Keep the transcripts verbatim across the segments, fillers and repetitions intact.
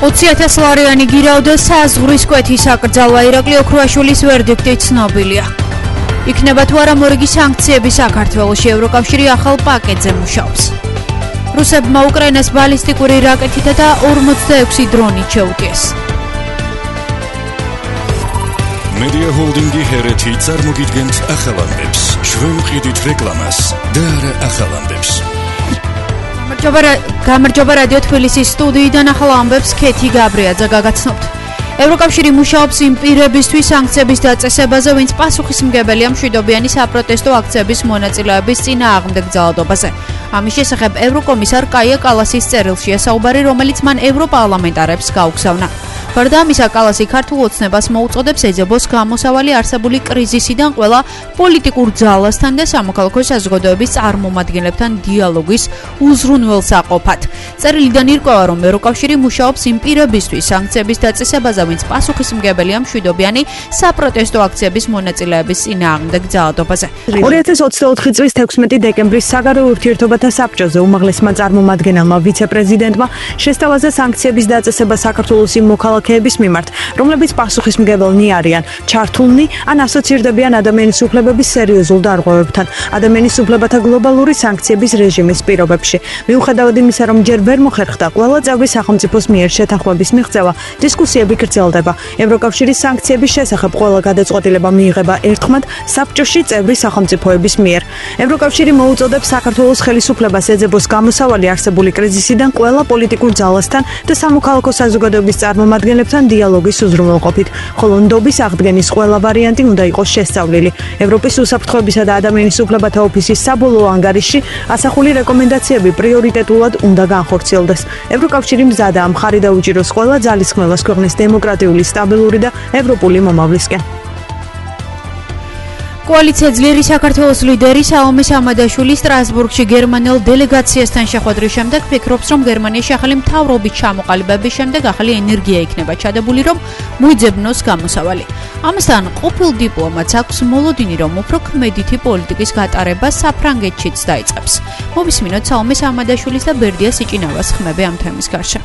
ოცი ათას ლარიანი გირავდა საზღვრის კვეთის აკრძალვა ირაკლი ოქრუაშვილის ვერდიქტი ცნობილია. იქნება თუ არა მორიგი სანქციები საქართველოში ევროკავშირი ახალ პაკეტზე მუშაობს. რუსებმა უკრაინას ბალისტიკური რაკეტითა და ორმოცდაექვსი დრონით შეუტიეს. Media Holdingi ჰერეთი წარმოგიდგენთ ახალ ამბებს. ჩვენ ვყიდით რეკლამას და არა ახალ ამბებს. გამარჯობა რადიო თბილისის სტუდიიდან ახალ ამბებს ქეთი გაბრიაძე გაგაცნობთ. ევროკავშირი მუშაობს იმ პირებისთვის სანქციების დაწესებაზე, ვინც პასუხისმგებელია მშვიდობიანი საპროტესტო აქციების მონაწილეების წინააღმდეგ ძალადობაზე. ამის შესახებ ევროკომისარ კაია კალასის წერილშია საუბარი, რომელიც მან ევროპარლამენტარებს გაუგზავნა. გარდა ამისა, კალასი ქართულ ოცნებას მოუწოდებს ეძებოს გამოსავალი არსებული კრიზისიდან ყველა პოლიტიკურ ძალასთან და სამოქალაქო საზოგადოების წარმომადგენლებთან დიალოგის უზრუნველსაყოფად. წერილიდან ირკვევა, რომ ევროკავშირი მუშაობს იმ პირებისთვის სანქციების დაწესებაზე, ვინც პასუხისმგებელია მშვიდობიანი საპროტესტო აქციების მონაწილეების წინააღმდეგ ძალადობაზე. ორი ათას ოცდაოთხი წლის თექვსმეტი დეკემბრის საგარეო ურთიერთობათა საბჭოზე უმაღლესმა წარმომადგენელმა ვიცე-პრეზიდენტმა შესთავაზა სანქციების დაწესება საქართველოს იმ მოქალაქეების მიმართ, რომლებიც პასუხისმგებელნი არიან, ჩართულნი ან ასოცირდებიან ადამიანის უფლებების სერიოზულ დარღვევებთან, ადამიანის უფლებათა გლობალური სანქციების რეჟიმის პირობებში. მიუხედავად იმისა, რომ ჯერ ვერ მოხერხდა ყველა წევრი სახელმწიფოს მიერ შეთანხმების მიღწევა, დისკუსიები გრძელდება. ევროკავშირის სანქციების შესახებ ყველა გადაწყვეტილება მიიღება ერთხმად საბჭოში წევრი სახელმწიფოების მიერ. ევროკავშირი მოუწოდებს საქართველოს ხელისუფლებას ეძებოს გამოსავალი არსებული კრიზისიდან ყველა პოლიტიკურ ძალასთან და სამოქალაქო საზოგადოების წარმომადგენლებთან დიალოგის უზრუნველყოფით, ხოლო ნდობის აღდგენის ყველა ვარიანტი უნდა იყოს შესწავლილი. ევროპის უსაფრთხოებისა და ადამიანის უფლებათა ოფისის საბოლოო ანგარიშში ასახული რეკომენდაციები პრიორიტეტულად უნდა განხორციელდეს. ევროკავშირი მზადაა მხარი დაუჭიროს ყველა ძალისხმევას ქვეყნის დემოკრატიული, სტაბილური და ევროპული მომავლისკენ. კოალიცია ძლიერი საქართველოს ლიდერი საომე სამადაშვილი სტრასბურგში გერმანელ დელეგაციასთან შეხვედრის შემდეგ ფიქრობს, რომ გერმანიაში ახალი მთავრობის ჩამოყალიბების შემდეგ ახალი ენერგია იქნება ჩადებული, რომ მოიძებნოს გამოსავალი. ამასთან ყოფილ დიპლომატს აქვს მოლოდინი, რომ უფრო ქმედითი პოლიტიკის გატარება საფრანგეთშიც დაიწყებს. მოვისმინოთ საომე სამადაშვილის და ბერდია სიჭინავას ხმები ამ თემის გარშემო.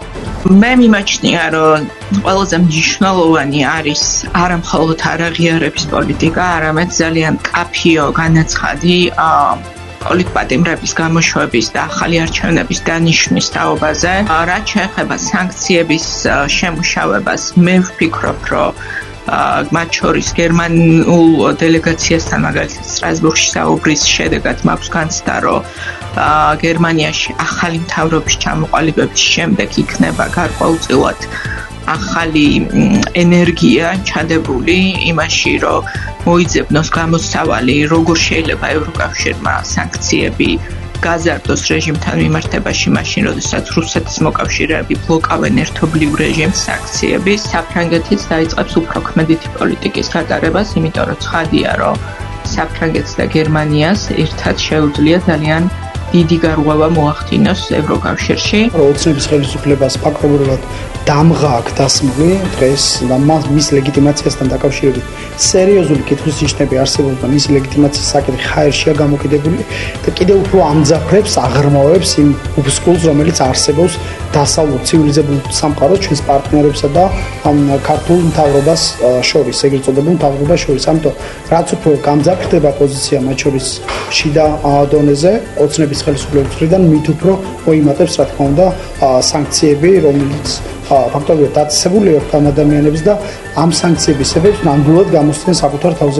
მე მიმაჩნია, რომ ყველაზე მნიშვნელოვანი არის არა მხოლოდ არაღიარების პოლიტიკა, არამედ ძალიან კაფიო განაცხადი პოლიტპატიმრების გამოშვების და ახალი არჩევნების დანიშვნის თაობაზე. რაც შეეხება სანქციების შემუშავებას, მე ვფიქრობ, რომ მათ შორის გერმანულ დელეგაციასთან მაგალითად სტრასბურგში საუბრის შედეგად მაქვს განცდა, რომ გერმანიაში ახალი მთავრობის ჩამოყალიბების შემდეგ იქნება გარკვეულწილად ახალი ენერგია ჩადებული იმაში, რომ მოიძებნოს გამოსავალი, როგორ შეიძლება ევროკავშირმა სანქციები გაზარდოს რეჟიმთან მიმართებაში, მაშინ როდესაც რუსეთის მოკავშირეები ბლოკავენ ერთობლივ რეჟიმს სანქციების, საფრანგეთიც დაიწყებს უფრო ქმედითი პოლიტიკის გატარებას, იმიტომ რომ ცხადია, რომ საფრანგეთს და გერმანიას ერთად შეუძლია ძალიან დიდი გარღვევა მოახდინოს ევროკავშირში. ოცნების ხელისუფლებას ფაქტობრივად დამღა აქვს დასმული დღეს და მის ლეგიტიმაციასთან დაკავშირებით სერიოზული კითხვის ნიშნები არსებობს და მისი ლეგიტიმაციის საკითხი ჰაერშია გამოკიდებული და კიდევ უფრო ამძაფრებს, აღრმავებს იმ უბსკულს, რომელიც არსებობს დასავლურ ცივილიზებულ სამყაროს ჩვენს პარტნიორებსა და ქართულ მთავრობას შორის, ეგრეთ წოდებულ მთავრობას შორის. ამიტომ რაც უფრო გამძაფრდება პოზიცია მათ შორის შიდა დონეზე, ოცნების ხელისუფლების მხრიდან მით უფრო მოიმატებს, რა თქმა უნდა, სანქციები, რომელიც ფაქტობრივად დაწესებულია ამ ადამიანებს და ამ სანქციების სებებს ნამდვილად გამოსცენ საკუთარ თავზე.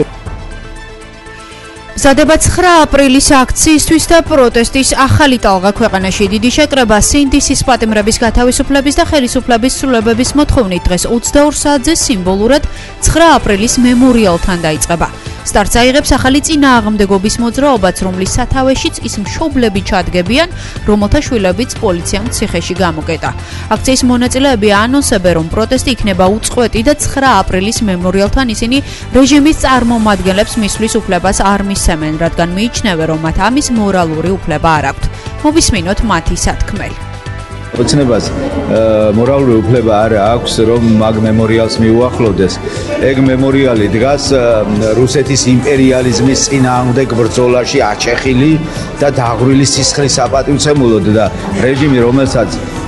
მზადება ცხრა აპრილის აქციისთვის და პროტესტის ახალი ტალღა ქვეყანაში. დიდი შეკრება სინდისის პატიმრების გათავისუფლების და ხელისუფლების ცვლილებების მოთხოვნით დღეს ოცდაორ საათზე სიმბოლურად ცხრა აპრილის მემორიალთან დაიწყება. სტარტს აიღებს ახალი წინააღმდეგობის მოძრაობაც, რომლის სათავეშიც ის მშობლები ჩადგებიან, რომელთა შვილებიც პოლიციამ ციხეში გამოკეტა. აქციის მონაწილეები ანონსებენ, რომ პროტესტი იქნება უწყვეტი და ცხრა აპრილის მემორიალთან ისინი რეჟიმის წარმომადგენლებს მისვლის უფლებას არ მისცემენ, რადგან მიიჩნევენ, რომ მათ ამის მორალური უფლება არ აქვთ. მოვისმინოთ მათი სათქმელი. ოცნებას მორალური უფლება არ აქვს, რომ მაგ მემორიალს მიუახლოვდეს. ეგ მემორიალი დგას რუსეთის იმპერიალიზმის წინააღმდეგ ბრძოლაში აჩეხილი და დაღვრილი სისხლის საპატივცემულოდ და რეჟიმი, რომელსაც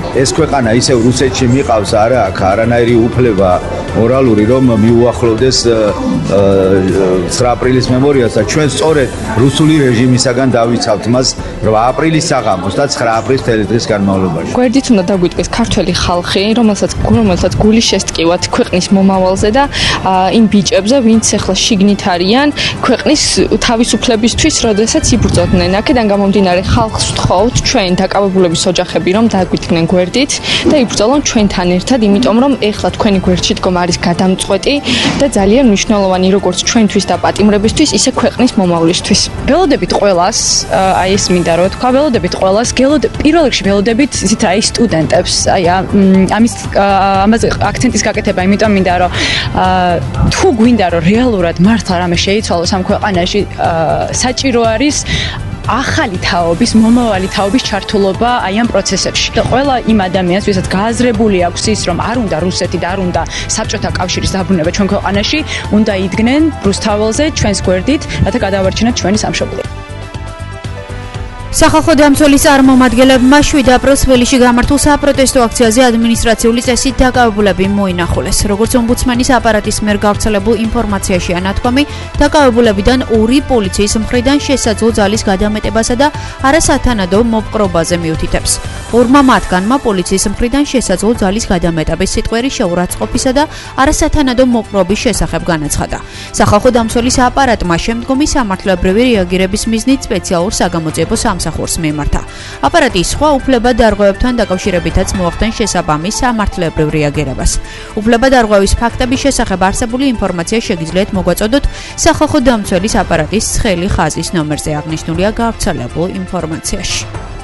ეს ქვეყანა ისევ რუსეთში მიყავს არა აქ არანაირი უფლება მორალური რომ მიუახლოვდეს ცხრა აპრილის მემორიალს და ჩვენ სწორედ რუსული რეჟიმისაგან დავიცავთ მას რვა აპრილის საღამოს და ცხრა აპრილის თელედრის განმავლობაში. გვერდით უნდა დაგვიტკბეს ქართველი ხალხი, რომელსაც რომელსაც გული შესტკივათ ქვეყნის მომავალზე და იმ ბიჭებზე, ვინც ახლა შიგნით არიან, ქვეყნის თავისუფლებისთვის, როდესაც იბრძოდნენ. აქედან გამომდინარე ხალხს ვთხოვთ ჩვენ დაკავებულების ოჯახები რომ დაგვიტკნენ გვერდით და იბრძოლონ ჩვენთან ერთად, იმიტომ რომ ეხლა თქვენი გვერდში დგომა არის გადამწყვეტი და ძალიან მნიშვნელოვანი როგორც ჩვენთვის და პატიმრებისთვის, ისე ქვეყნის მომავლისთვის. ველოდებით ყველას, აი ეს მინდა რომ თქვა, ველოდებით ყველას, პირველ რიგში ველოდებით ისეთ აი სტუდენტებს, აი ამის ამაზე აქცენტის გაკეთება, იმიტომ მინდა რომ თუ გვინდა რომ რეალურად მართლა რამე შეიცვალოს ამ ქვეყანაში, საჭირო არის ახალი თაობის, მომავალი თაობის ჩართულობა აი ამ პროცესებში. და ყველა იმ ადამიანს, ვისაც გააზრებული აქვს ის, რომ არ უნდა რუსეთი და არ უნდა საბჭოთა კავშირის დაბრუნება ჩვენ ქვეყანაში, უნდა იდგნენ რუსთაველზე ჩვენს გვერდით, რათა გადავარჩინოთ ჩვენი სამშობლო. სახალხო დამცველის წარმომადგენლებმა შვიდ აპრილს თბილისში გამართულ საპროტესტო აქციაზე ადმინისტრაციული წესით დაკავებულები მოინახულეს. როგორც ომბუდსმენის აპარატის მიერ გავრცელებულ ინფორმაციაშია ნათქვამი, დაკავებულებიდან ორი პოლიციის მხრიდან შესაძლო ძალის გადამეტებასა და არასათანადო მოპყრობაზე მიუთითებს. ორმა მათგანმა პოლიციის მხრიდან შესაძლო ძალის გადამეტების სიტყვიერი შეურაცხყოფისა და არასათანადო მოპყრობის შესახებ განაცხადა. სახალხო დამცველის აპარატმა შემდგომი სამართლებრივი რეაგირების მიზნით სპეციალურ საგამოძიებო სამსახურს მიმართა. აპარატის სხვა უფლებადარღვევებთან დაკავშირებითაც მოახდენ შესაბამის სამართლებრივ რეაგირებას. უფლებადარღვევის ფაქტების შესახებ არსებული ინფორმაცია შეგიძლიათ მოგვაწოდოთ სახალხო დამცველის აპარატის ცხელი ხაზის ნომერზე აღნიშნულია გავრცელებულ ინფორმაციაში.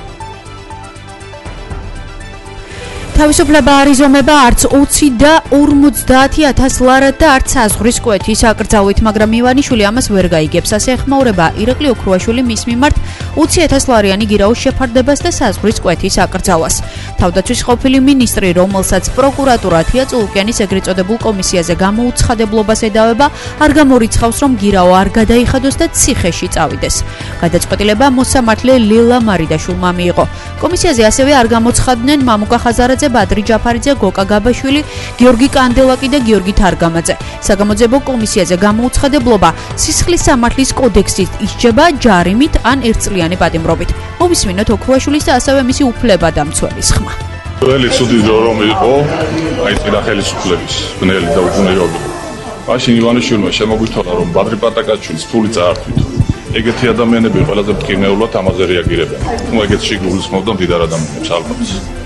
თავისუფლება არ იზომება არც ოცი და ორმოცდაათი ათას ლარად და არც საზღვრის კვეთის აკრძალვით, მაგრამ ივანიშვილი ამას ვერ გაიგებს. ასე ეხმაურება ირაკლი ოქრუაშვილი მის მიმართ ოცი ათას ლარიანი გირაოს შეფარდებას და საზღვრის კვეთის აკრძალვას. თავდაცვის ყოფილი მინისტრი, რომელსაც პროკურატურა თია წულუკიანის ეგრეთ წოდებულ კომისიაზე გამოუცხადებლობას ედავება, არ გამორიცხავს, რომ გირაო არ გადაიხადოს და ციხეში წავიდეს. გადაწყვეტილება მოსამართლე ლილა მარიდაშვილმა მიიღო. კომისიაზე ასევე არ გამოცხადდნენ მამუკა ხაზარაძე, ბადრი ჯაფარიძე, გოკა გაბაშვილი, გიორგი კანდელაკი და გიორგი თარგამაძე. საგამოძიებო კომისიაზე გამოუცხადებლობა სისხლის სამართლის კოდექსით ისჯება ჯარიმით ან ერთწლიანი პატიმრობით. მოვისმინოთ ოქრუაშვილის და ასევე მისი უფლებადამცველის ხმა. Ყველი ცუდი დრო რომ იყო, აი წინა ხელისუფლების ბნელი და უგუნურობი. მაშინ ივანიშვილმა შემოგვითხოვა რომ ბადრი პატაკაშვილის ფული წაართვით. ეგეთი ადამიანები ყველაზე მტკივნეულად ამაზე რეაგირებენ. ნუ ეგეთ შეგულისხმობდა მდიდარ ადამიანებს ალბათ.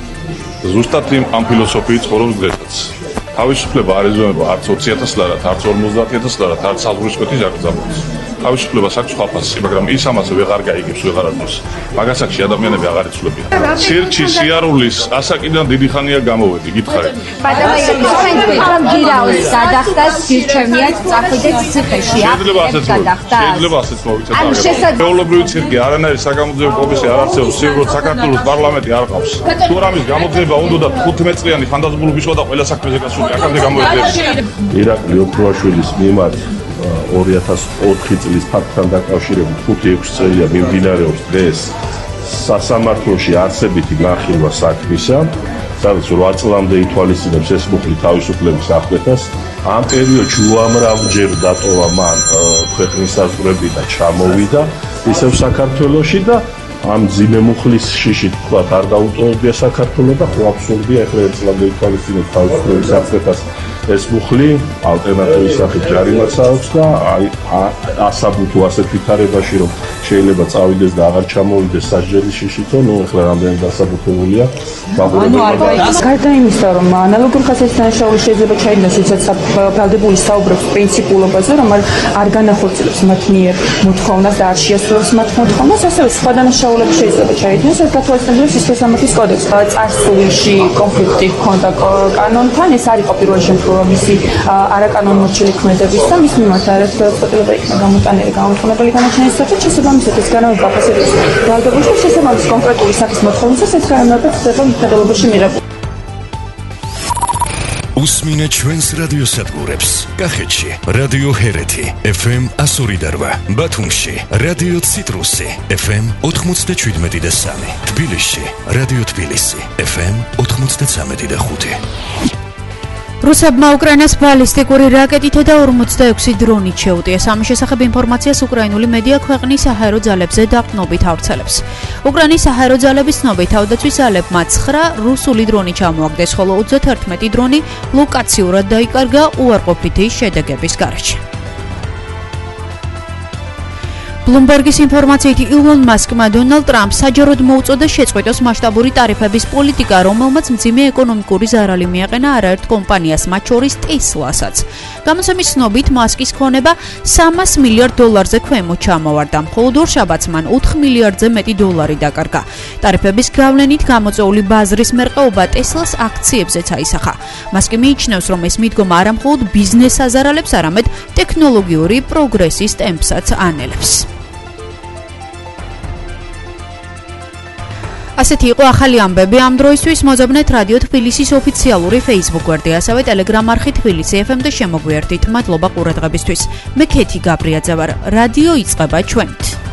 ზუსტად ამ ფილოსოფიით ცხოვრობს დღესაც. თავისუფლება არ ეზომება არც ოცი ათას ლარად, არც ორმოცდაათი ათას ლარად, არც საზღვრის კვეთის აკრძალვას. თავისუფლებას აქვს სხვა ფასი, მაგრამ ის ამას ვეღარ გაიგებს, ვეღარ აწევს. მაგასაკში ადამიანები აღარ იცვლებიან. სირჩი სიარულის ასაკიდან დიდი ხანია გამოვედი, გითხარით. ბატონო, თქვენ თქვენ გირაოს გადახდას გირჩევნიათ წახვიდეთ ციხეში. შეიძლება ასეც გადახდას. შეიძლება ასეც მოვიცეთ. ანუ შესაძლებლობრივი ცირკი არანაირი საგამოძიებო კომისია არ არსებობს, სიუბრალოდ საქართველოს პარლამენტი არ ყავს. თუ რამის გამოძიება უნდა და თხუთმეტ წლიანი ფანტაზმული ბიჭვა და ყველა საქმეზე გასული, აქამდე გამოვიდეთ. ირაკლი ოქრუაშვილის მიმართ ორი ათას ოთხი წლის ფაქტთან დაკავშირებით ხუთი ექვსი წელია მიმდინარეობს დღეს სასამართლოში არსებითი განხილვა საქმისა, სადაც რვა წლამდე ითვალისწინებს ეს მუხლი თავისუფლების აღკვეთას. ამ პერიოდში უამრავჯერ დატოვა მან ქვეყნის საზღვრები და ჩამოვიდა ისევ საქართველოში და ამ ძიმე მუხლის შიშით თქვა არ დაუტოვებია საქართველოს და ხო აბსურდია ეხლა ერთ წლამდე ითვალისწინებს თავისუფლების აღკვეთას. ეს მუხლი ალტერნატივის სახით ჯარიმაც აქვს და აი ასაბუთო ასეთ ვითარებაში რომ შეიძლება წავიდეს და აღარ ჩამოვიდეს სასჯელის შიშითო, ნუ ახლა რამდენი დასაბუთებულია. ანუ არ გაიგეს. გარდა იმისა, რომ ანალოგურ ხასიათის დანაშაული შეიძლება ჩაიდინოს, ვისაც ვალდებული საუბრობს პრინციპულობაზე, რომ არ განახორციელებს მათ მიერ მოთხოვნას და არ შეასრულებს მათ მოთხოვნას, ასევე სხვა დანაშაულები შეიძლება ჩაიდინოს, ეს გათვალისწინებელია სისხლის სამართლის კოდექსი. წარსულში კონფლიქტი ჰქონდა კანონთან, ეს არ იყო პირველი შემთხვევა მისი არაკანონმორჩილი ქმედების და მის მიმართ არასწორწყვეტილება იქნა გამოტანილი გამოთქმელი განაჩენის სახით, შესაბამისად ეს განავითარა ფასების ვალდებული და შესაბამის კონკრეტული სახის მოთხოვნისას ეს განავითარა ხდება მხედველობაში მიღებული. უსმინე ჩვენს რადიოსადგურებს. კახეთში რადიო ჰერეთი ეფ ემ one oh eight, ბათუმში რადიო ციტრუსი ეფ ემ ninety-seven და three, თბილისში რადიო თბილისი ეფ ემ ninety-three და five. რუსებმა უკრაინას ბალისტიკური რაკეტითა და forty-six დრონით შეუტიეს. ამის შესახებ ინფორმაციას უკრაინული მედია ქვეყნის საჰაერო ძალებზე დაყრდნობით ავრცელებს. უკრაინის საჰაერო ძალების ცნობით თავდაცვის ძალებმა nine რუსული დრონი ჩამოაგდეს, ხოლო thirty-one დრონი ლოკაციურად დაიკარგა უარყოფითი შედეგების გარეშე. Bloomberg-ის ინფორმაციით ილონ მასკმა დონალდ ტრამპს საჯაროდ მოუწოდა შეწყვეტოს მასშტაბური ტარიფების პოლიტიკა, რომელმაც მძიმე ეკონომიკური ზარალი მიაყენა არაერთ კომპანიას, მათ შორის ტესლასაც. გამოსცემის ცნობით მასკის ქონება three მილიარდ დოლარზე ქვემოთ ჩამოვარდა, მხოლოდ ორშაბათს მან four მილიარდზე მეტი დოლარი დაკარგა. ტარიფების გავლენით გამოწვეული ბაზრის მერყეობა ტესლას აქციებზეც აისახა. მასკი მიიჩნევს, რომ ეს მიდგომა არა მხოლოდ ბიზნესს აზარალებს, არამედ ტექნოლოგიური პროგრესის ტემპსაც ანელებს. ასეთი იყო ახალი ამბები ამ დროისთვის. მოძებნეთ რადიო თბილისის ოფიციალური Facebook გვერდი, ასევე Telegram არხი თბილისი ეფ ემ და შემოგვიერთდით. მადლობა ყურადღებისთვის. მე ქეთი გაბრიაძე ვარ. რადიო იწყება ჩვენით.